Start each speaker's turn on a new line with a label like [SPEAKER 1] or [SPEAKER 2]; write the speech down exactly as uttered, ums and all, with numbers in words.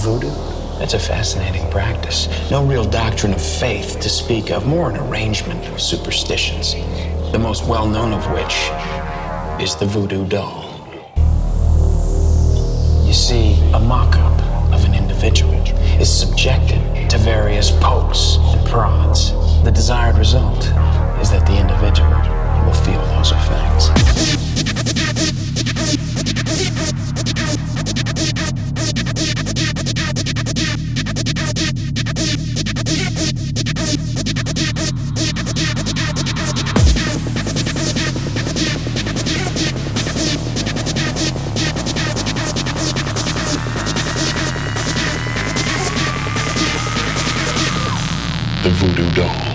[SPEAKER 1] voodoo? It's a fascinating practice. No real doctrine of faith to speak of, more an arrangement of superstitions. The most well-known of which is the voodoo doll. You see, a mock-up of an individual is subjected to various pokes and prods. The desired result is that the individual will feel those effects. The voodoo doll.